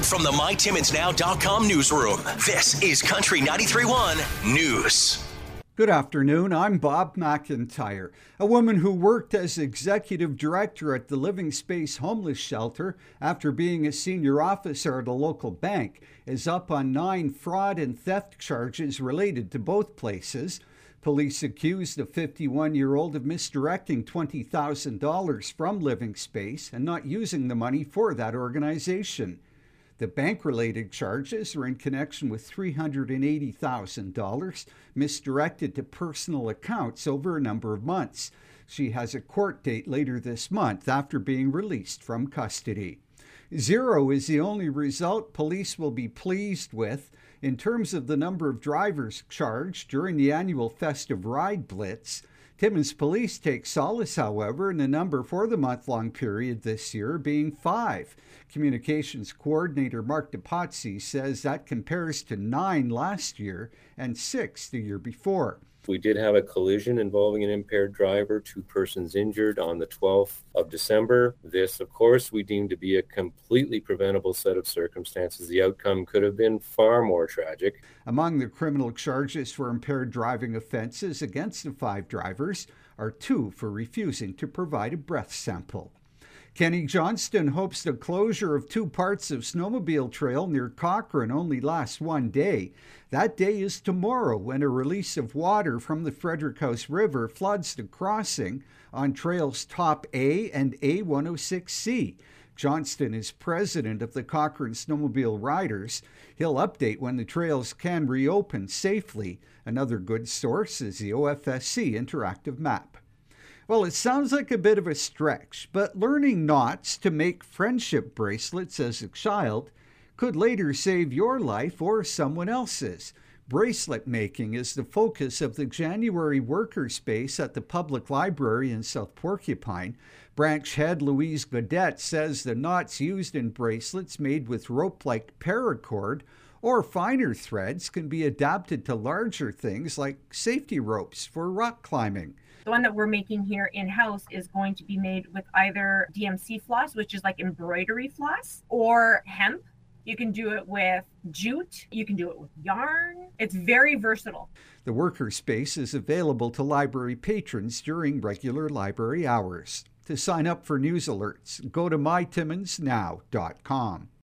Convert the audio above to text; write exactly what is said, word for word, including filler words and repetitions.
From the my timmins now dot com newsroom, this is Country ninety-three point one News. Good afternoon, I'm Bob McIntyre. A woman who worked as executive director at the Living Space Homeless Shelter after being a senior officer at a local bank is up on nine fraud and theft charges related to both places. Police accused a fifty-one-year-old of misdirecting twenty thousand dollars from Living Space and not using the money for that organization. The bank-related charges are in connection with three hundred eighty thousand dollars misdirected to personal accounts over a number of months. She has a court date later this month after being released from custody. Zero is the only result police will be pleased with in terms of the number of drivers charged during the annual festive ride blitz. Timmins Police take solace, however, in the number for the month-long period this year being five. Communications Coordinator Mark DePazzi says that compares to nine last year and six the year before. We did have a collision involving an impaired driver, two persons injured on the twelfth of December. This, of course, we deem to be a completely preventable set of circumstances. The outcome could have been far more tragic. Among the criminal charges for impaired driving offenses against the five drivers are two for refusing to provide a breath sample. Kenny Johnston hopes the closure of two parts of Snowmobile Trail near Cochrane only lasts one day. That day is tomorrow, when a release of water from the Frederick House River floods the crossing on trails Top A and A one oh six C. Johnston is president of the Cochrane Snowmobile Riders. He'll update when the trails can reopen safely. Another good source is the O F S C interactive map. Well, it sounds like a bit of a stretch, but learning knots to make friendship bracelets as a child could later save your life or someone else's. Bracelet making is the focus of the January worker space at the Public Library in South Porcupine. Branch head Louise Godette says the knots used in bracelets made with rope-like paracord or finer threads can be adapted to larger things like safety ropes for rock climbing. The one that we're making here in-house is going to be made with either D M C floss, which is like embroidery floss, or hemp. You can do it with jute. You can do it with yarn. It's very versatile. The worker space is available to library patrons during regular library hours. To sign up for news alerts, go to my timmins now dot com.